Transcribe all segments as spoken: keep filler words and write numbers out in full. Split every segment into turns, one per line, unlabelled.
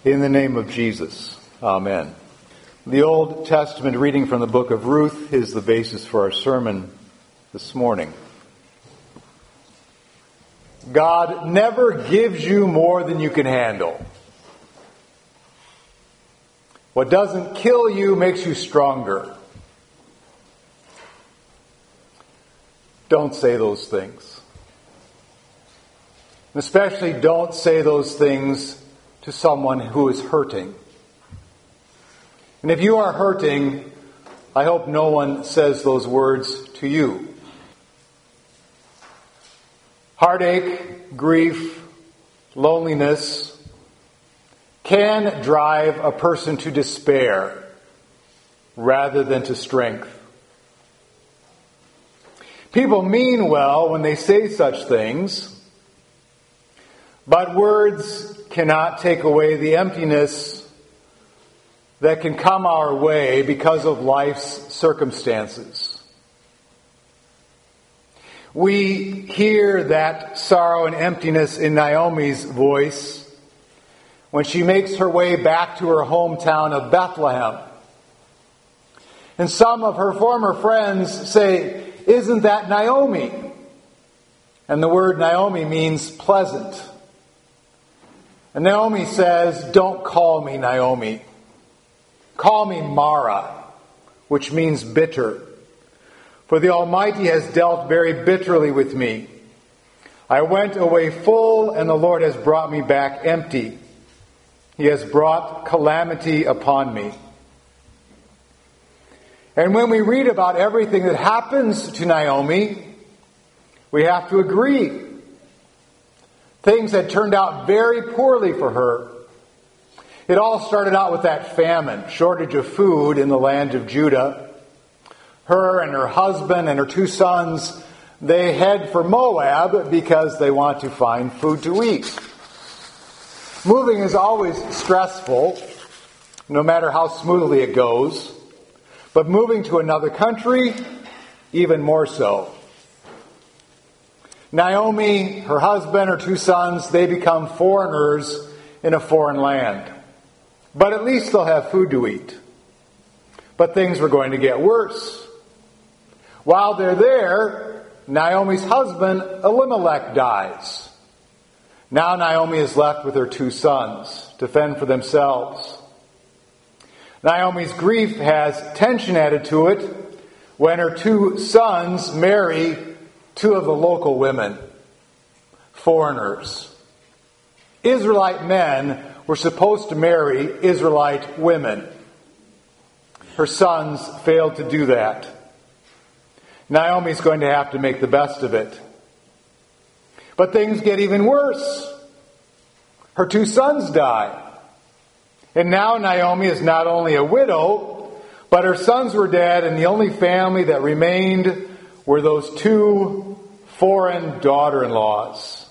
In the name of Jesus, amen. The Old Testament reading from the book of Ruth is the basis for our sermon this morning. God never gives you more than you can handle. What doesn't kill you makes you stronger. Don't say those things. Especially don't say those things to someone who is hurting. And if you are hurting, I hope no one says those words to you. Heartache, grief, loneliness can drive a person to despair rather than to strength. People mean well when they say such things, but words cannot take away the emptiness that can come our way because of life's circumstances. We hear that sorrow and emptiness in Naomi's voice when she makes her way back to her hometown of Bethlehem. And some of her former friends say, "Isn't that Naomi?" And the word Naomi means pleasant. And Naomi says, "Don't call me Naomi. Call me Mara," which means bitter. "For the Almighty has dealt very bitterly with me. I went away full, and the Lord has brought me back empty. He has brought calamity upon me." And when we read about everything that happens to Naomi, we have to agree. Things had turned out very poorly for her. It all started out with that famine, shortage of food in the land of Judah. Her and her husband and her two sons, they head for Moab because they want to find food to eat. Moving is always stressful, no matter how smoothly it goes. But moving to another country, even more so. Naomi, her husband, her two sons, they become foreigners in a foreign land. But at least they'll have food to eat. But things were going to get worse. While they're there, Naomi's husband, Elimelech, dies. Now Naomi is left with her two sons to fend for themselves. Naomi's grief has tension added to it when her two sons marry two of the local women, foreigners. Israelite men were supposed to marry Israelite women. Her sons failed to do that. Naomi's going to have to make the best of it. But things get even worse. Her two sons die. And now Naomi is not only a widow, but her sons were dead, and the only family that remained were those two foreign daughter-in-laws.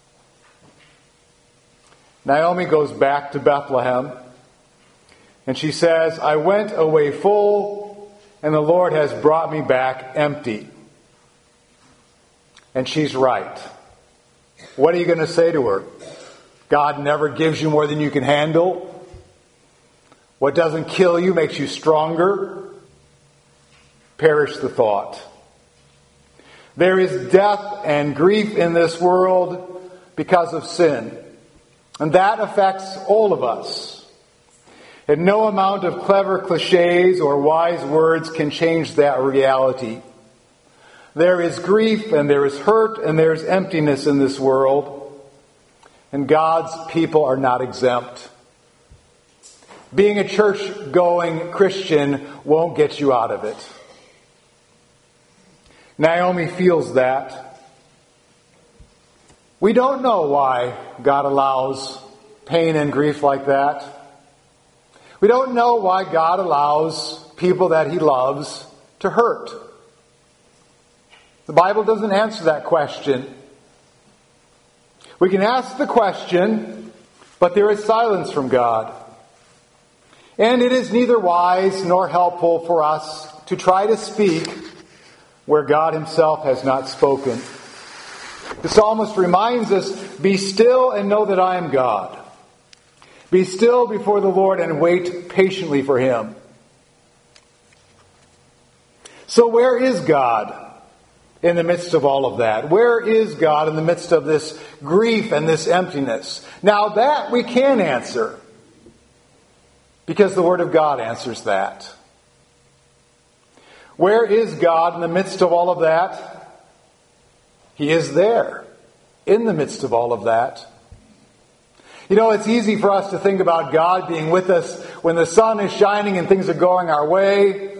Naomi goes back to Bethlehem, and she says, "I went away full, and the Lord has brought me back empty." And she's right. What are you going to say to her? God never gives you more than you can handle? What doesn't kill you makes you stronger? Perish the thought. There is death and grief in this world because of sin. And that affects all of us. And no amount of clever cliches or wise words can change that reality. There is grief and there is hurt and there is emptiness in this world. And God's people are not exempt. Being a church-going Christian won't get you out of it. Naomi feels that. We don't know why God allows pain and grief like that. We don't know why God allows people that He loves to hurt. The Bible doesn't answer that question. We can ask the question, but there is silence from God. And it is neither wise nor helpful for us to try to speak where God Himself has not spoken. The psalmist reminds us, "Be still and know that I am God." Be still before the Lord and wait patiently for Him. So where is God in the midst of all of that? Where is God in the midst of this grief and this emptiness? Now that we can answer, because the Word of God answers that. Where is God in the midst of all of that? He is there, in the midst of all of that. You know, it's easy for us to think about God being with us when the sun is shining and things are going our way.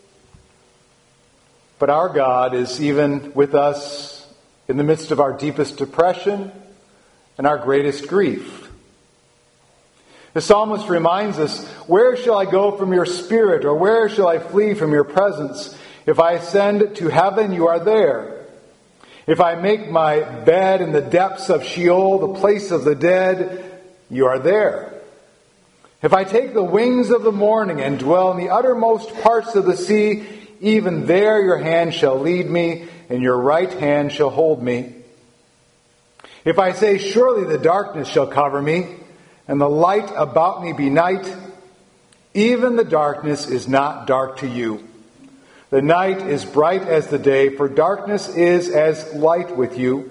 But our God is even with us in the midst of our deepest depression and our greatest grief. The psalmist reminds us, where shall I go from your spirit, or where shall I flee from your presence? If I ascend to heaven, you are there. If I make my bed in the depths of Sheol, the place of the dead, you are there. If I take the wings of the morning and dwell in the uttermost parts of the sea, even there your hand shall lead me, and your right hand shall hold me. If I say, surely the darkness shall cover me, and the light about me be night, even the darkness is not dark to you. The night is bright as the day, for darkness is as light with you.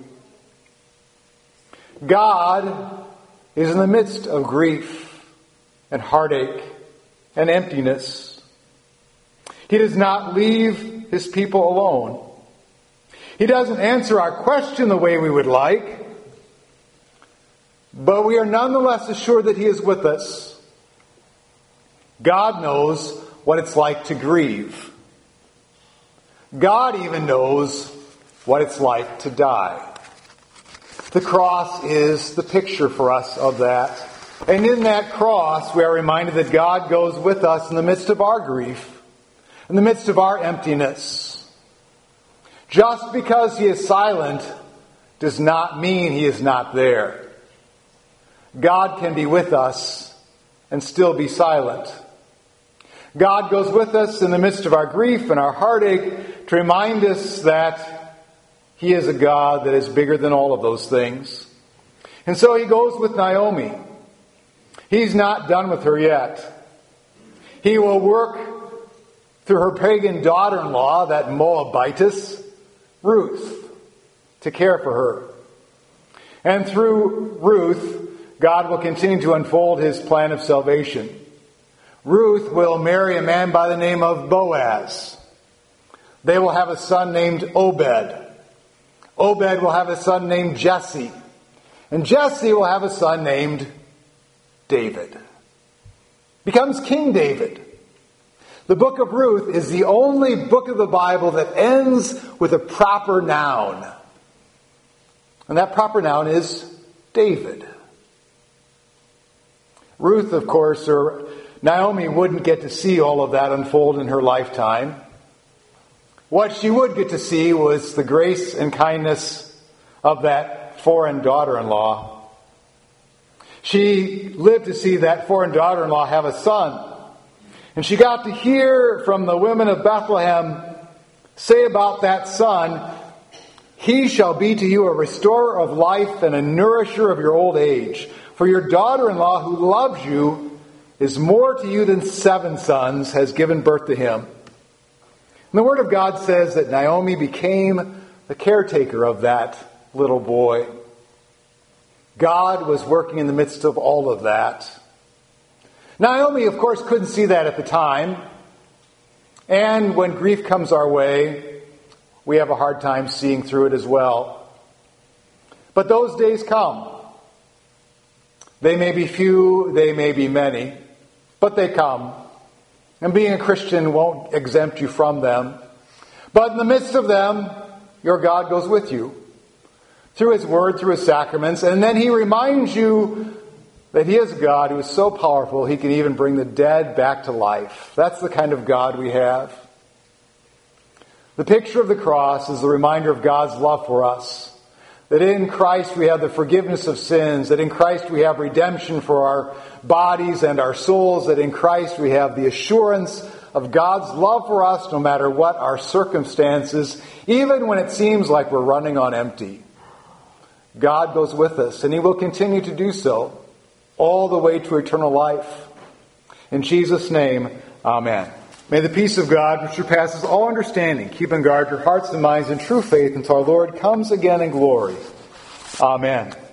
God is in the midst of grief and heartache and emptiness. He does not leave His people alone. He doesn't answer our question the way we would like, but we are nonetheless assured that He is with us. God knows what it's like to grieve. God even knows what it's like to die. The cross is the picture for us of that. And in that cross, we are reminded that God goes with us in the midst of our grief, in the midst of our emptiness. Just because He is silent does not mean He is not there. God can be with us and still be silent. God goes with us in the midst of our grief and our heartache to remind us that He is a God that is bigger than all of those things. And so He goes with Naomi. He's not done with her yet. He will work through her pagan daughter-in-law, that Moabitess, Ruth, to care for her. And through Ruth, God will continue to unfold His plan of salvation. Ruth will marry a man by the name of Boaz. They will have a son named Obed. Obed will have a son named Jesse. And Jesse will have a son named David. Becomes King David. The book of Ruth is the only book of the Bible that ends with a proper noun. And that proper noun is David. Ruth, of course, or Naomi wouldn't get to see all of that unfold in her lifetime. What she would get to see was the grace and kindness of that foreign daughter-in-law. She lived to see that foreign daughter-in-law have a son. And she got to hear from the women of Bethlehem say about that son, he shall be to you a restorer of life and a nourisher of your old age. For your daughter-in-law who loves you is more to you than seven sons, has given birth to him. And the Word of God says that Naomi became the caretaker of that little boy. God was working in the midst of all of that. Naomi, of course, couldn't see that at the time. And when grief comes our way, we have a hard time seeing through it as well. But those days come. They may be few, they may be many, but they come. And being a Christian won't exempt you from them. But in the midst of them, your God goes with you. Through His Word, through His sacraments. And then He reminds you that He is a God who is so powerful He can even bring the dead back to life. That's the kind of God we have. The picture of the cross is the reminder of God's love for us. That in Christ we have the forgiveness of sins. That in Christ we have redemption for our bodies and our souls. That in Christ we have the assurance of God's love for us no matter what our circumstances, even when it seems like we're running on empty. God goes with us, and He will continue to do so. all the way to eternal life. In Jesus' name, amen. May the peace of God, which surpasses all understanding, keep and guard your hearts and minds in true faith until our Lord comes again in glory. Amen.